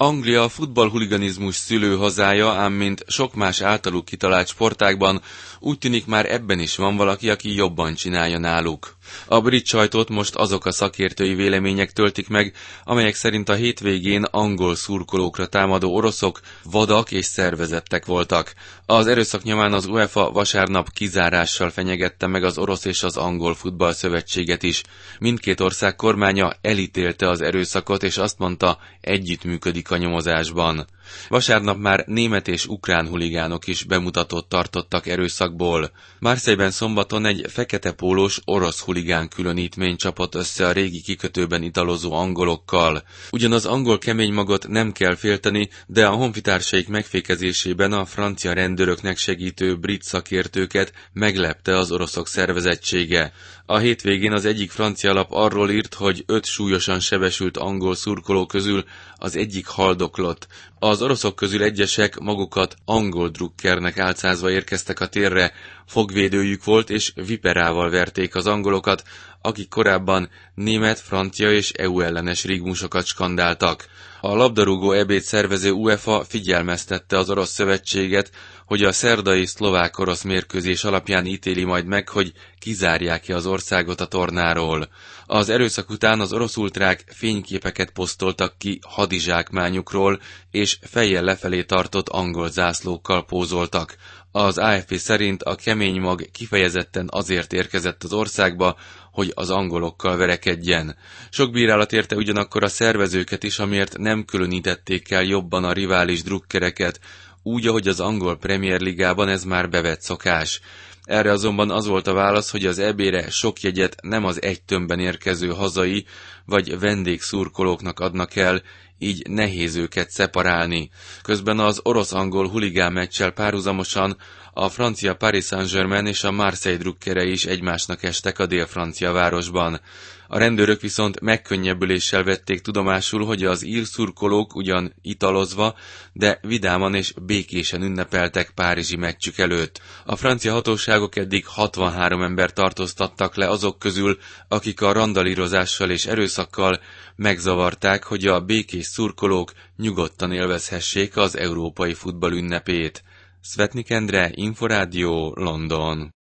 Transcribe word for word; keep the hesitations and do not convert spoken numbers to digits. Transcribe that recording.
Anglia a futballhuliganizmus szülőhazája, ám mint sok más általuk kitalált sportágban, úgy tűnik már ebben is van valaki, aki jobban csinálja náluk. A brit sajtót most azok a szakértői vélemények töltik meg, amelyek szerint a hétvégén angol szurkolókra támadó oroszok vadak és szervezettek voltak. Az erőszak nyomán az UEFA vasárnap kizárással fenyegette meg az orosz és az angol futballszövetséget is. Mindkét ország kormánya elítélte az erőszakot, és azt mondta, együttműködik a nyomozásban. Vasárnap már német és ukrán huligánok is bemutatót tartottak erőszakból. Marseille-ben szombaton egy fekete pólós orosz huligán különítmény csapott össze a régi kikötőben italozó angolokkal. Ugyan az angol kemény magot nem kell félteni, de a honfitársaik megfékezésében a francia rendőröknek segítő brit szakértőket meglepte az oroszok szervezettsége. A hétvégén az egyik francia lap arról írt, hogy öt súlyosan sebesült angol szurkoló közül az egyik haldoklott. Az oroszok közül egyesek magukat angol drukkernek álcázva érkeztek a térre, fogvédőjük volt és viperával verték az angolokat, akik korábban német, francia és é u ellenes rigmusokat skandáltak. A labdarúgó é bét szervező UEFA figyelmeztette az orosz szövetséget, hogy a szerdai szlovák-orosz mérkőzés alapján ítéli majd meg, hogy kizárják-e az országot a tornáról. Az erőszak után az orosz ultrák fényképeket posztoltak ki hadizsákmányukról, és fejjel lefelé tartott angol zászlókkal pózoltak. Az á ef pé szerint a kemény mag kifejezetten azért érkezett az országba, hogy az angolokkal verekedjen. Sok bírálat érte ugyanakkor a szervezőket is, amiért nem különítették el jobban a rivális drukkereket, úgy, ahogy az angol Premier Ligában ez már bevett szokás. Erre azonban az volt a válasz, hogy az é bére sok jegyet nem az egy tömbben érkező hazai vagy vendégszurkolóknak adnak el, így nehéz őket szeparálni. Közben az orosz-angol huligán meccsel párhuzamosan a francia Paris Saint-Germain és a Marseille drukkerei is egymásnak estek a dél-francia városban. A rendőrök viszont megkönnyebbüléssel vették tudomásul, hogy az ír szurkolók ugyan italozva, de vidáman és békésen ünnepeltek párizsi meccsük előtt. A francia hatóságok eddig hatvanhárom embert tartóztattak le azok közül, akik a randalírozással és erőszakkal megzavarták, hogy a békés szurkolók nyugodtan élvezhessék az európai futball ünnepét. Szvetnik Endre, Inforádió, London.